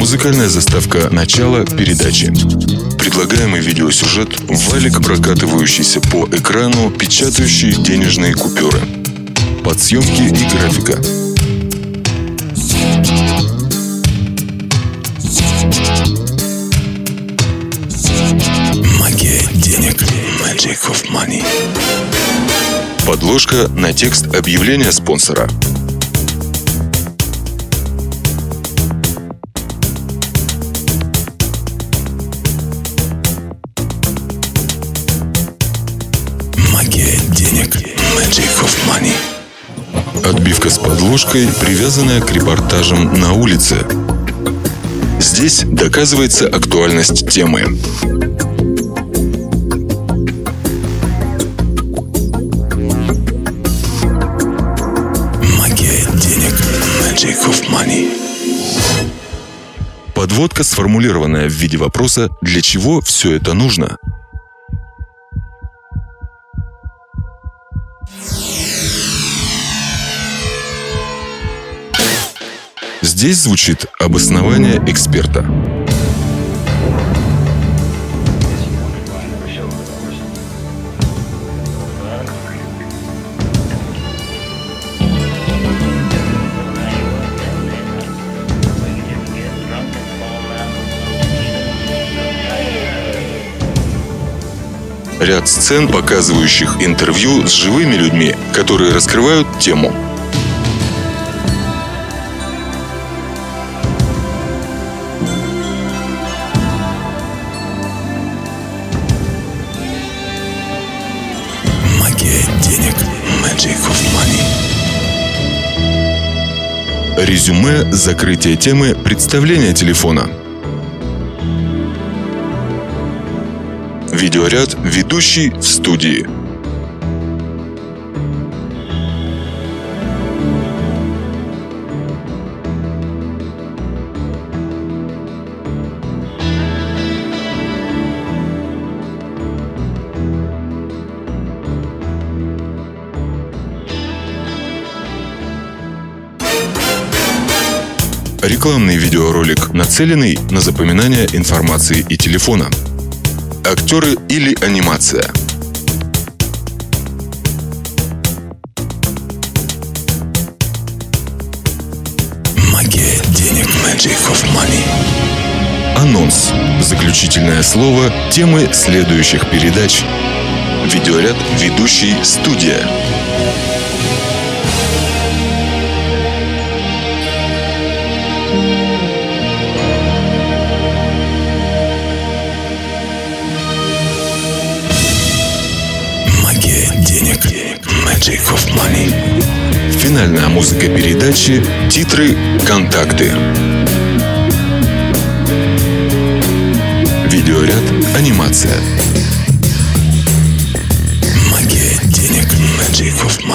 Музыкальная заставка начала передачи. Предлагаемый видеосюжет — валик, прокатывающийся по экрану, печатающий денежные купюры. Подсъемки и графика. Магия денег. Magic of money. Подложка на текст объявления спонсора. Магия денег. Magic of money. Отбивка с подложкой, привязанная к репортажам на улице. Здесь доказывается актуальность темы. Магия денег. Magic of money. Подводка, сформулированная в виде вопроса «Для чего все это нужно?». Здесь звучит обоснование эксперта. Ряд сцен, показывающих интервью с живыми людьми, которые раскрывают тему. Денег. Magic of money. Резюме, закрытие темы, представление телефона. Видеоряд «Ведущий в студии». Рекламный видеоролик, нацеленный на запоминание информации и телефона. Актеры или анимация. Магия денег. Magic of money. Анонс. Заключительное слово темы следующих передач. Видеоряд «Ведущий студия». Денег. Magic of money. Финальная музыка передачи, титры, контакты. Видеоряд, анимация. Магия денег. Magic of money.